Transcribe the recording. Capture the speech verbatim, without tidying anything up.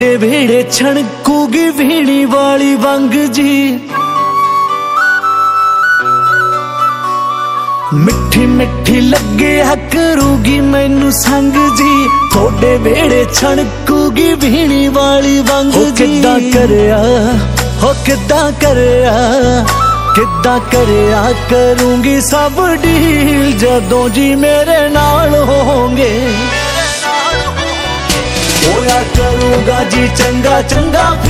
ਵੇੜੇ ਛਣਕੂਗੀ ਵੀਣੀ ਵਾਲੀ ਵੰਗ ਜੀ, ਮਿੱਠੀ ਮਿੱਠੀ ਲੱਗਿਆ ਕਰੂਗੀ ਮੈਨੂੰ ਸੰਗ ਜੀ। ਥੋੜੇ ਵੇੜੇ ਛਣਕੂਗੀ ਵੀਣੀ ਵਾਲੀ ਵੰਗ ਜੀ। ਕਿੱਦਾਂ ਕਰਿਆ ਹੋ ਕਿੱਦਾਂ ਕਰਿਆ ਕਿੱਦਾਂ ਕਰਿਆ ਕਰੂੰਗੀ ਸਭ ਡੀਲ ਜਦੋਂ ਜੀ ਮੇਰੇ ਨਾਲ ਹੋਵੋਗੇ। ਹੋਇਆ ਕਰੂੰਗਾ ਜੀ ਚੰਗਾ ਚੰਗਾ।